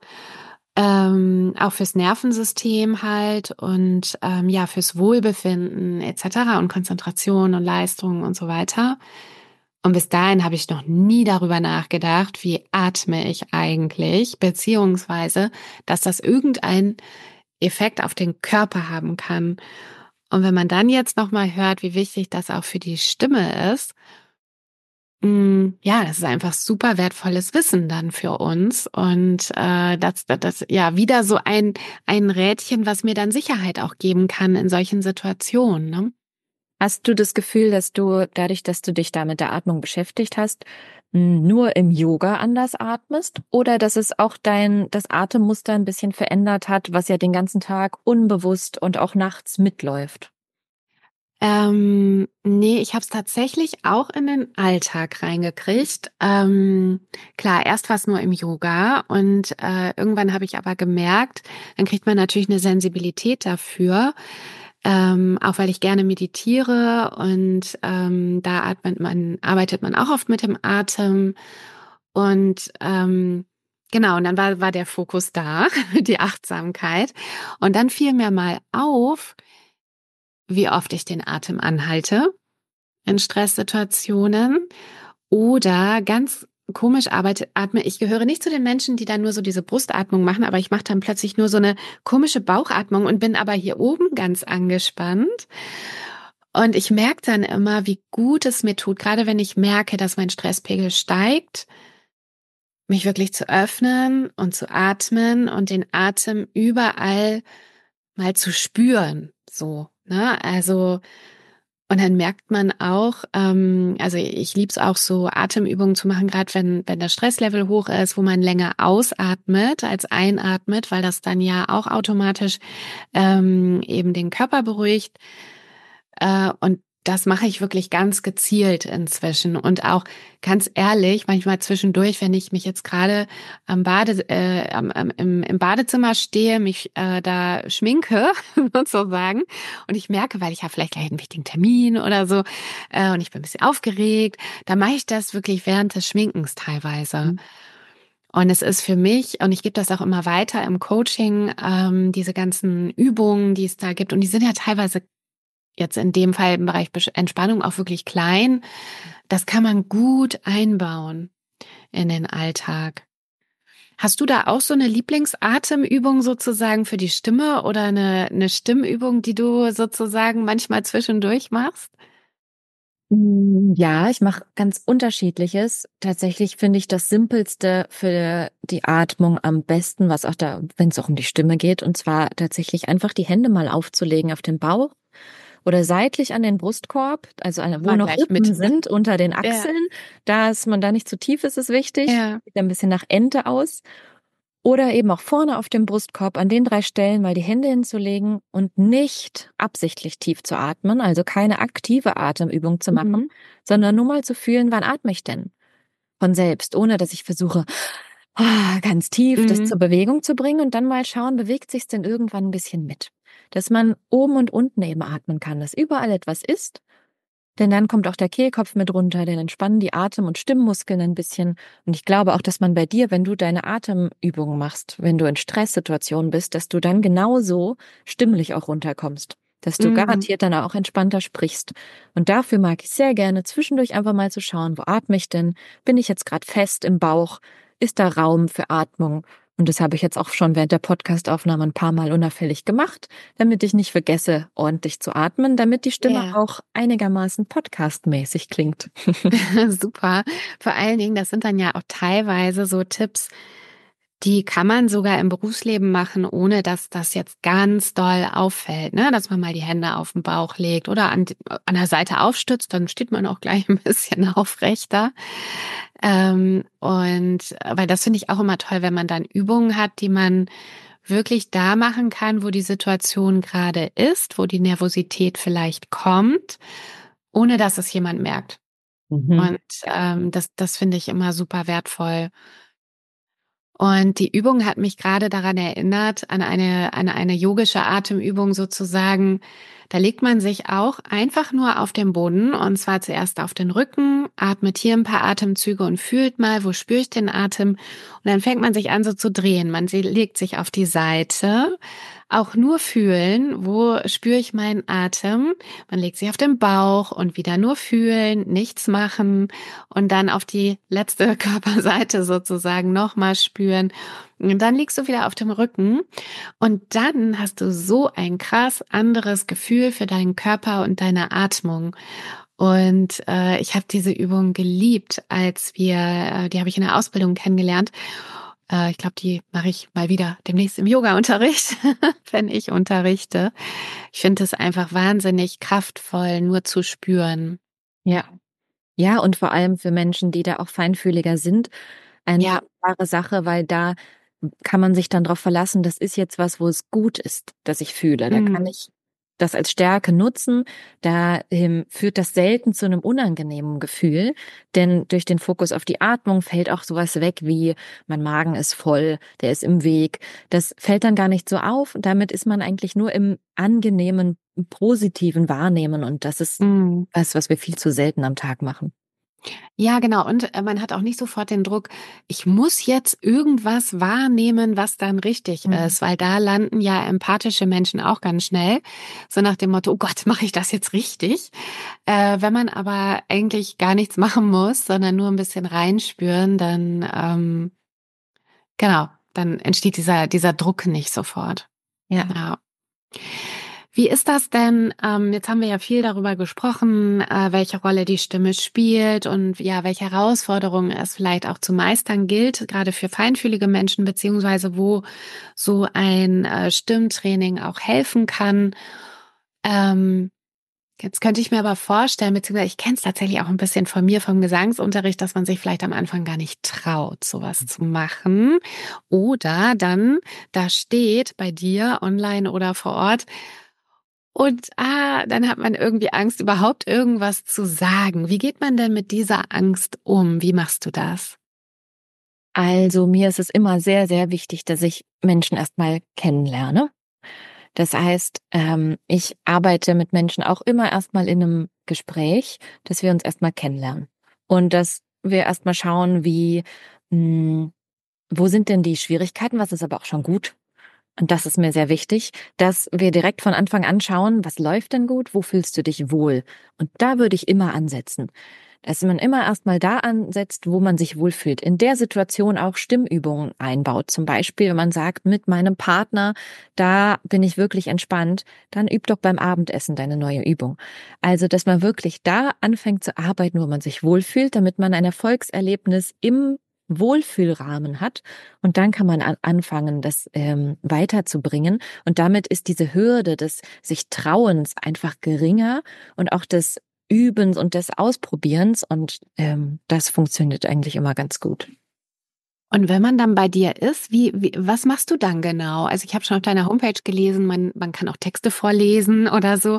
Auch fürs Nervensystem halt und ja, fürs Wohlbefinden etc. und Konzentration und Leistung und so weiter. Und bis dahin habe ich noch nie darüber nachgedacht, wie atme ich eigentlich, beziehungsweise, dass das irgendein Effekt auf den Körper haben kann. Und wenn man dann jetzt nochmal hört, wie wichtig das auch für die Stimme ist, ja, das ist einfach super wertvolles Wissen dann für uns. Und das ja wieder so ein Rädchen, was mir dann Sicherheit auch geben kann in solchen Situationen. Ne? Hast du das Gefühl, dass du dadurch, dass du dich da mit der Atmung beschäftigt hast, nur im Yoga anders atmest oder dass es auch das Atemmuster ein bisschen verändert hat, was ja den ganzen Tag unbewusst und auch nachts mitläuft? Nee, ich habe es tatsächlich auch in den Alltag reingekriegt. Klar, erst war es nur im Yoga und irgendwann habe ich aber gemerkt, dann kriegt man natürlich eine Sensibilität dafür, auch weil ich gerne meditiere und da arbeitet man auch oft mit dem Atem und genau, und dann war der Fokus da, die Achtsamkeit und dann fiel mir mal auf, wie oft ich den Atem anhalte in Stresssituationen oder ganz komisch atme. Ich gehöre nicht zu den Menschen, die dann nur so diese Brustatmung machen, aber ich mache dann plötzlich nur so eine komische Bauchatmung und bin aber hier oben ganz angespannt. Und ich merke dann immer, wie gut es mir tut, gerade wenn ich merke, dass mein Stresspegel steigt, mich wirklich zu öffnen und zu atmen und den Atem überall mal zu spüren. So, ne? Also Und dann merkt man auch, also ich liebe es auch so Atemübungen zu machen, gerade wenn das Stresslevel hoch ist, wo man länger ausatmet als einatmet, weil das dann ja auch automatisch eben den Körper beruhigt. Und das mache ich wirklich ganz gezielt inzwischen. Und auch ganz ehrlich, manchmal zwischendurch, wenn ich mich jetzt gerade im Badezimmer stehe, mich da schminke sozusagen und ich merke, weil ich habe vielleicht gleich einen wichtigen Termin oder so und ich bin ein bisschen aufgeregt, dann mache ich das wirklich während des Schminkens teilweise. Mhm. Und es ist für mich, und ich gebe das auch immer weiter im Coaching, diese ganzen Übungen, die es da gibt, und die sind ja teilweise jetzt in dem Fall im Bereich Entspannung auch wirklich klein. Das kann man gut einbauen in den Alltag. Hast du da auch so eine Lieblingsatemübung sozusagen für die Stimme oder eine Stimmübung, die du sozusagen manchmal zwischendurch machst? Ja, ich mache ganz Unterschiedliches. Tatsächlich finde ich das Simpelste für die Atmung am besten, was auch da, wenn es auch um die Stimme geht, und zwar tatsächlich einfach die Hände mal aufzulegen auf den Bauch oder seitlich an den Brustkorb, also wo Mal noch gleich mit. Rippen sind unter den Ja, Achseln. Dass man da nicht zu tief ist, ist wichtig. ja. Sieht ein bisschen nach Ente aus. Oder eben auch vorne auf dem Brustkorb an den 3 Stellen mal die Hände hinzulegen und nicht absichtlich tief zu atmen, also keine aktive Atemübung zu machen, Mhm. sondern nur mal zu fühlen, wann atme ich denn von selbst, ohne dass ich versuche, ganz tief das Mhm. zur Bewegung zu bringen und dann mal schauen, bewegt sich's denn irgendwann ein bisschen mit. Dass man oben und unten eben atmen kann, dass überall etwas ist, denn dann kommt auch der Kehlkopf mit runter, dann entspannen die Atem- und Stimmmuskeln ein bisschen. Und ich glaube auch, dass man bei dir, wenn du deine Atemübungen machst, wenn du in Stresssituationen bist, dass du dann genauso stimmlich auch runterkommst. Dass du Mhm. garantiert dann auch entspannter sprichst. Und dafür mag ich sehr gerne, zwischendurch einfach mal zu schauen, wo atme ich denn? Bin ich jetzt gerade fest im Bauch? Ist da Raum für Atmung? Und das habe ich jetzt auch schon während der Podcastaufnahme ein paar Mal unauffällig gemacht, damit ich nicht vergesse, ordentlich zu atmen, damit die Stimme Ja. auch einigermaßen podcastmäßig klingt. Super. Vor allen Dingen, das sind dann ja auch teilweise so Tipps, die kann man sogar im Berufsleben machen, ohne dass das jetzt ganz doll auffällt, ne? Dass man mal die Hände auf den Bauch legt oder an der Seite aufstützt, dann steht man auch gleich ein bisschen aufrechter. Weil das finde ich auch immer toll, wenn man dann Übungen hat, die man wirklich da machen kann, wo die Situation gerade ist, wo die Nervosität vielleicht kommt, ohne dass es jemand merkt. Mhm. Und das finde ich immer super wertvoll. Und die Übung hat mich gerade daran erinnert, an eine yogische Atemübung sozusagen. Da legt man sich auch einfach nur auf den Boden und zwar zuerst auf den Rücken, atmet hier ein paar Atemzüge und fühlt mal, wo spüre ich den Atem? Und dann fängt man sich an so zu drehen. Legt sich auf die Seite, auch nur fühlen, wo spüre ich meinen Atem? Man legt sich auf den Bauch und wieder nur fühlen, nichts machen und dann auf die letzte Körperseite sozusagen nochmal spüren. Und dann liegst du wieder auf dem Rücken und dann hast du so ein krass anderes Gefühl für deinen Körper und deine Atmung. Und ich habe diese Übung geliebt, die habe ich in der Ausbildung kennengelernt. Ich glaube, die mache ich mal wieder demnächst im Yoga-Unterricht, wenn ich unterrichte. Ich finde es einfach wahnsinnig kraftvoll, nur zu spüren. Ja. Ja, und vor allem für Menschen, die da auch feinfühliger sind, eine Ja. wunderbare Sache, weil da kann man sich dann darauf verlassen, das ist jetzt was, wo es gut ist, dass ich fühle. Da kann Mhm. ich das als Stärke nutzen. Da führt das selten zu einem unangenehmen Gefühl, denn durch den Fokus auf die Atmung fällt auch sowas weg wie, mein Magen ist voll, der ist im Weg. Das fällt dann gar nicht so auf. Damit ist man eigentlich nur im angenehmen, positiven Wahrnehmen und das ist Mhm. was wir viel zu selten am Tag machen. Ja, genau. Und man hat auch nicht sofort den Druck, ich muss jetzt irgendwas wahrnehmen, was dann richtig Mhm. ist, weil da landen ja empathische Menschen auch ganz schnell. So nach dem Motto, oh Gott, mache ich das jetzt richtig? Wenn man aber eigentlich gar nichts machen muss, sondern nur ein bisschen reinspüren, dann, genau, dann entsteht dieser Druck nicht sofort. Ja. Ja. Wie ist das denn? Jetzt haben wir ja viel darüber gesprochen, welche Rolle die Stimme spielt und ja, welche Herausforderungen es vielleicht auch zu meistern gilt, gerade für feinfühlige Menschen, beziehungsweise wo so ein Stimmtraining auch helfen kann. Ähm, Jetzt könnte ich mir aber vorstellen, beziehungsweise ich kenne es tatsächlich auch ein bisschen von mir, vom Gesangsunterricht, dass man sich vielleicht am Anfang gar nicht traut, sowas zu machen. Oder dann da steht bei dir online oder vor Ort und dann hat man irgendwie Angst, überhaupt irgendwas zu sagen. Wie geht man denn mit dieser Angst um? Wie machst du das? Also mir ist es immer sehr, sehr wichtig, dass ich Menschen erstmal kennenlerne. Das heißt, ich arbeite mit Menschen auch immer erstmal in einem Gespräch, dass wir uns erstmal kennenlernen. Und dass wir erstmal schauen, hm, wo sind denn die Schwierigkeiten, was ist aber auch schon gut. Und das ist mir sehr wichtig, dass wir direkt von Anfang an schauen, was läuft denn gut, wo fühlst du dich wohl? Und da würde ich immer ansetzen. Dass man immer erstmal da ansetzt, wo man sich wohlfühlt. In der Situation auch Stimmübungen einbaut. Zum Beispiel, wenn man sagt, mit meinem Partner, da bin ich wirklich entspannt, dann üb doch beim Abendessen deine neue Übung. Also, dass man wirklich da anfängt zu arbeiten, wo man sich wohlfühlt, damit man ein Erfolgserlebnis im Wohlfühlrahmen hat. Und dann kann man anfangen, das weiterzubringen. Und damit ist diese Hürde des sich Trauens einfach geringer und auch des Übens und des Ausprobierens. Und das funktioniert eigentlich immer ganz gut. Und wenn man dann bei dir ist, was machst du dann genau? Also ich habe schon auf deiner Homepage gelesen, man kann auch Texte vorlesen oder so.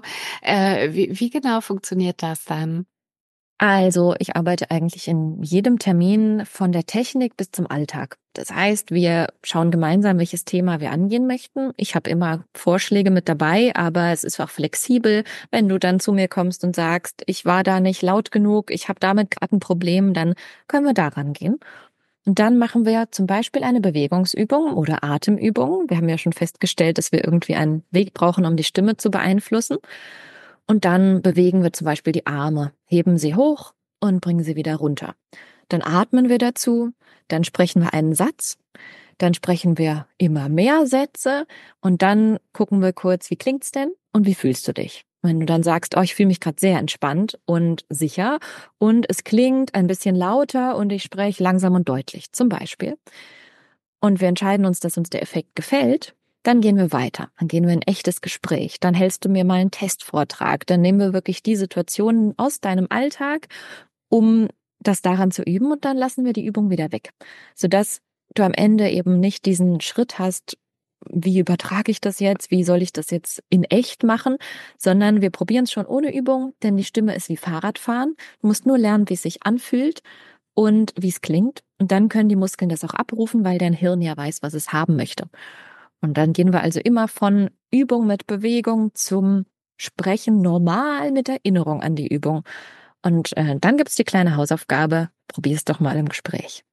Wie genau funktioniert das dann? Also, ich arbeite eigentlich in jedem Termin von der Technik bis zum Alltag. Das heißt, wir schauen gemeinsam, welches Thema wir angehen möchten. Ich habe immer Vorschläge mit dabei, aber es ist auch flexibel. Wenn du dann zu mir kommst und sagst, ich war da nicht laut genug, ich habe damit gerade ein Problem, dann können wir daran gehen. Und dann machen wir zum Beispiel eine Bewegungsübung oder Atemübung. Wir haben ja schon festgestellt, dass wir irgendwie einen Weg brauchen, um die Stimme zu beeinflussen. Und dann bewegen wir zum Beispiel die Arme, heben sie hoch und bringen sie wieder runter. Dann atmen wir dazu, dann sprechen wir einen Satz, dann sprechen wir immer mehr Sätze und dann gucken wir kurz, wie klingt's denn und wie fühlst du dich? Wenn du dann sagst, oh, ich fühle mich gerade sehr entspannt und sicher und es klingt ein bisschen lauter und ich spreche langsam und deutlich, zum Beispiel. Und wir entscheiden uns, dass uns der Effekt gefällt, dann gehen wir weiter. Dann gehen wir in ein echtes Gespräch. Dann hältst du mir mal einen Testvortrag. Dann nehmen wir wirklich die Situationen aus deinem Alltag, um das daran zu üben und dann lassen wir die Übung wieder weg, sodass du am Ende eben nicht diesen Schritt hast, wie übertrage ich das jetzt, wie soll ich das jetzt in echt machen, sondern wir probieren es schon ohne Übung, denn die Stimme ist wie Fahrradfahren. Du musst nur lernen, wie es sich anfühlt und wie es klingt. Und dann können die Muskeln das auch abrufen, weil dein Hirn ja weiß, was es haben möchte. Und dann gehen wir also immer von Übung mit Bewegung zum Sprechen normal mit Erinnerung an die Übung. Und dann gibt's die kleine Hausaufgabe, probier es doch mal im Gespräch.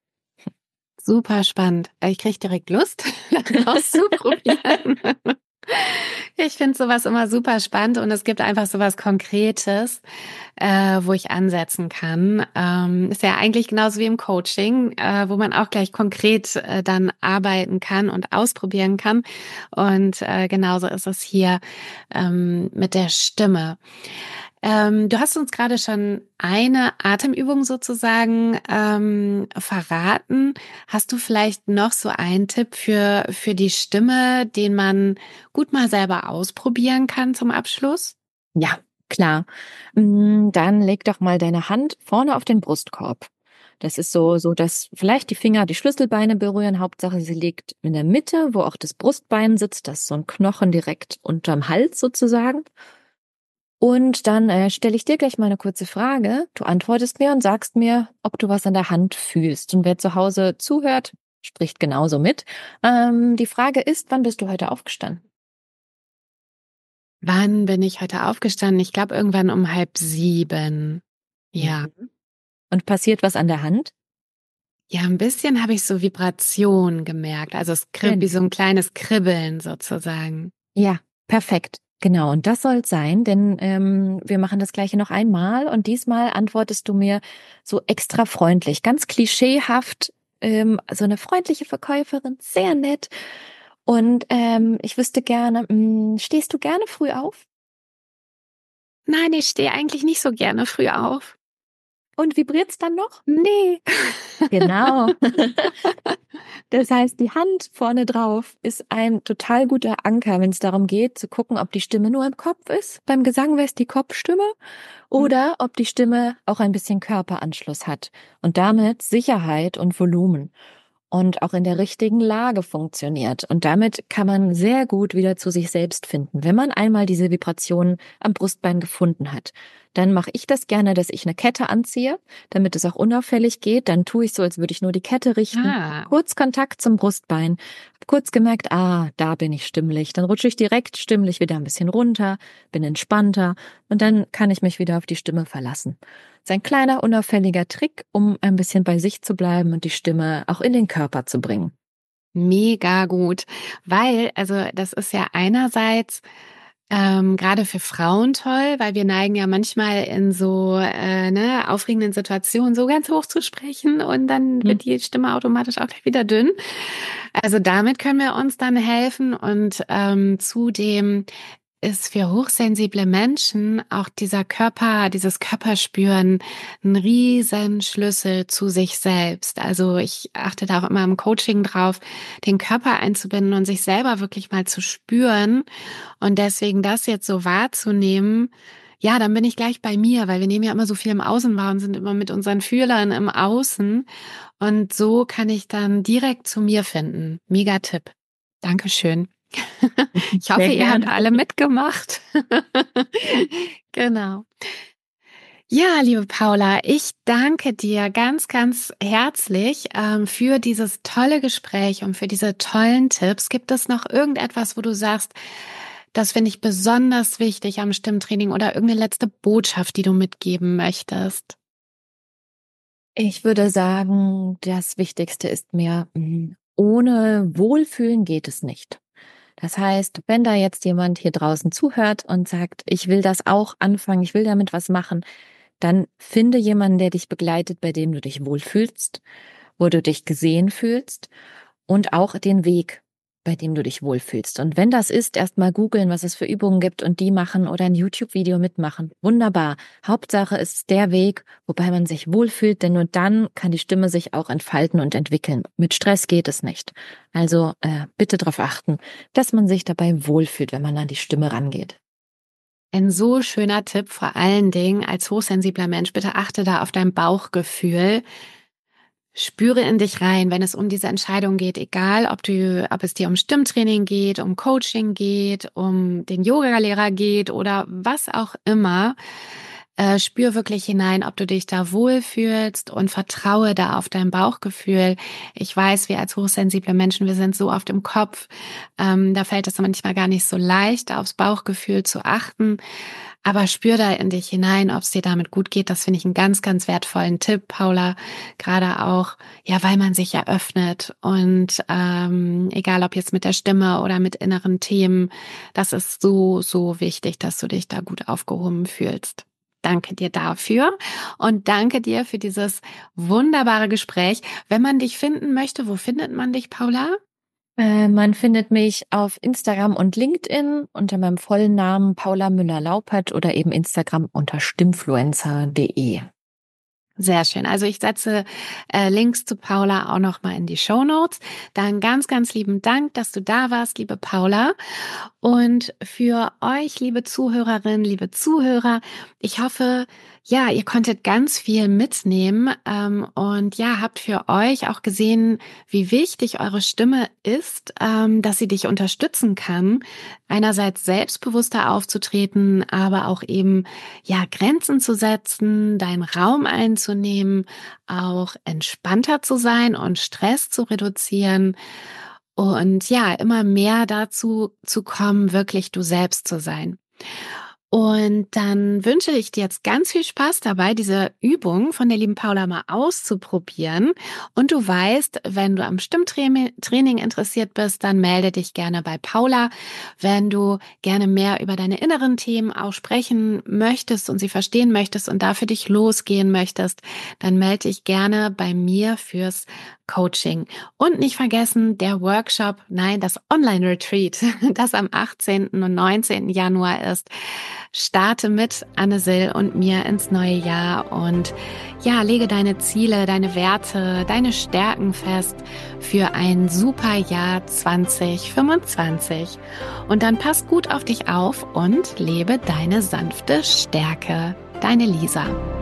Super spannend. Ich kriege direkt Lust, das auszuprobieren. Ich finde sowas immer super spannend und es gibt einfach sowas Konkretes, wo ich ansetzen kann. Ist ja eigentlich genauso wie im Coaching, wo man auch gleich konkret dann arbeiten kann und ausprobieren kann. Und genauso ist es hier mit der Stimme. Du hast uns gerade schon eine Atemübung sozusagen verraten. Hast du vielleicht noch so einen Tipp für die Stimme, den man gut mal selber ausprobieren kann zum Abschluss? Ja, klar. Dann leg doch mal deine Hand vorne auf den Brustkorb. Das ist so, dass vielleicht die Finger die Schlüsselbeine berühren. Hauptsache, sie liegt in der Mitte, wo auch das Brustbein sitzt. Das ist so ein Knochen direkt unterm Hals sozusagen. Und dann stelle ich dir gleich mal eine kurze Frage. Du antwortest mir und sagst mir, ob du was an der Hand fühlst. Und wer zu Hause zuhört, spricht genauso mit. Die Frage ist, wann bist du heute aufgestanden? Wann bin ich heute aufgestanden? Ich glaube irgendwann um 6:30. Ja. Mhm. Und passiert was an der Hand? Ja, ein bisschen habe ich so Vibration gemerkt. Also es wie Schön. so ein kleines Kribbeln sozusagen. Ja, perfekt. Genau, und das soll sein, denn wir machen das Gleiche noch einmal und diesmal antwortest du mir so extra freundlich, ganz klischeehaft, so eine freundliche Verkäuferin, sehr nett. Und ich wüsste gerne, stehst du gerne früh auf? Nein, ich stehe eigentlich nicht so gerne früh auf. Und vibriert's dann noch? Nee. Genau. Das heißt, die Hand vorne drauf ist ein total guter Anker, wenn es darum geht, zu gucken, ob die Stimme nur im Kopf ist. Beim Gesang wäre es die Kopfstimme oder ob die Stimme auch ein bisschen Körperanschluss hat und damit Sicherheit und Volumen und auch in der richtigen Lage funktioniert. Und damit kann man sehr gut wieder zu sich selbst finden. Wenn man einmal diese Vibration am Brustbein gefunden hat, dann mache ich das gerne, dass ich eine Kette anziehe, damit es auch unauffällig geht. Dann tue ich so, als würde ich nur die Kette richten. Kurz Kontakt zum Brustbein. Hab kurz gemerkt, da bin ich stimmlich. Dann rutsche ich direkt stimmlich wieder ein bisschen runter, bin entspannter und dann kann ich mich wieder auf die Stimme verlassen. Das ist ein kleiner, unauffälliger Trick, um ein bisschen bei sich zu bleiben und die Stimme auch in den Körper zu bringen. Mega gut, weil, also das ist ja einerseits gerade für Frauen toll, weil wir neigen ja manchmal in so aufregenden Situationen so ganz hoch zu sprechen und dann wird die Stimme automatisch auch gleich wieder dünn. Also damit können wir uns dann helfen und zudem ist für hochsensible Menschen auch dieses Körperspüren ein riesen Schlüssel zu sich selbst. Also ich achte da auch immer im Coaching drauf, den Körper einzubinden und sich selber wirklich mal zu spüren. Und deswegen das jetzt so wahrzunehmen, ja, dann bin ich gleich bei mir, weil wir nehmen ja immer so viel im Außen wahr und sind immer mit unseren Fühlern im Außen. Und so kann ich dann direkt zu mir finden. Mega Tipp. Dankeschön. Ich hoffe, ihr habt alle mitgemacht. Genau. Ja, liebe Paula, ich danke dir ganz, ganz herzlich für dieses tolle Gespräch und für diese tollen Tipps. Gibt es noch irgendetwas, wo du sagst, das finde ich besonders wichtig am Stimmtraining oder irgendeine letzte Botschaft, die du mitgeben möchtest? Ich würde sagen, das Wichtigste ist mir, ohne Wohlfühlen geht es nicht. Das heißt, wenn da jetzt jemand hier draußen zuhört und sagt, ich will das auch anfangen, ich will damit was machen, dann finde jemanden, der dich begleitet, bei dem du dich wohlfühlst, wo du dich gesehen fühlst und auch den Weg, bei dem du dich wohlfühlst. Und wenn das ist, erst mal googeln, was es für Übungen gibt und die machen oder ein YouTube-Video mitmachen. Wunderbar. Hauptsache ist der Weg, wobei man sich wohlfühlt, denn nur dann kann die Stimme sich auch entfalten und entwickeln. Mit Stress geht es nicht. Also bitte darauf achten, dass man sich dabei wohlfühlt, wenn man an die Stimme rangeht. Ein so schöner Tipp, vor allen Dingen als hochsensibler Mensch, bitte achte da auf dein Bauchgefühl. Spüre in dich rein, wenn es um diese Entscheidung geht, egal ob es dir um Stimmtraining geht, um Coaching geht, um den Yogalehrer geht oder was auch immer. Spür wirklich hinein, ob du dich da wohlfühlst und vertraue da auf dein Bauchgefühl. Ich weiß, wir als hochsensible Menschen, wir sind so oft im Kopf, da fällt es manchmal gar nicht so leicht, aufs Bauchgefühl zu achten. Aber spür da in dich hinein, ob es dir damit gut geht. Das finde ich einen ganz, ganz wertvollen Tipp, Paula. Gerade auch, ja, weil man sich ja öffnet und egal ob jetzt mit der Stimme oder mit inneren Themen, das ist so, so wichtig, dass du dich da gut aufgehoben fühlst. Danke dir dafür und danke dir für dieses wunderbare Gespräch. Wenn man dich finden möchte, wo findet man dich, Paula? Man findet mich auf Instagram und LinkedIn unter meinem vollen Namen Paula Müller-Laupert oder eben Instagram unter stimmfluencer.de. Sehr schön. Also ich setze Links zu Paula auch nochmal in die Shownotes. Dann ganz, ganz lieben Dank, dass du da warst, liebe Paula. Und für euch, liebe Zuhörerinnen, liebe Zuhörer, ich hoffe, ja, ihr konntet ganz viel mitnehmen und ja, habt für euch auch gesehen, wie wichtig eure Stimme ist, dass sie dich unterstützen kann, einerseits selbstbewusster aufzutreten, aber auch eben ja Grenzen zu setzen, deinen Raum einzunehmen, auch entspannter zu sein und Stress zu reduzieren. Und ja, immer mehr dazu zu kommen, wirklich du selbst zu sein. Und dann wünsche ich dir jetzt ganz viel Spaß dabei, diese Übung von der lieben Paula mal auszuprobieren. Und du weißt, wenn du am Stimmtraining interessiert bist, dann melde dich gerne bei Paula. Wenn du gerne mehr über deine inneren Themen auch sprechen möchtest und sie verstehen möchtest und da für dich losgehen möchtest, dann melde dich gerne bei mir fürs Coaching. Und nicht vergessen, der Workshop, das Online-Retreat, das am 18. und 19. Januar ist. Starte mit Anne Sill und mir ins neue Jahr und Ja, lege deine Ziele, deine Werte, deine Stärken fest für ein super Jahr 2025. Und dann pass gut auf dich auf und lebe deine sanfte Stärke. Deine Lisa.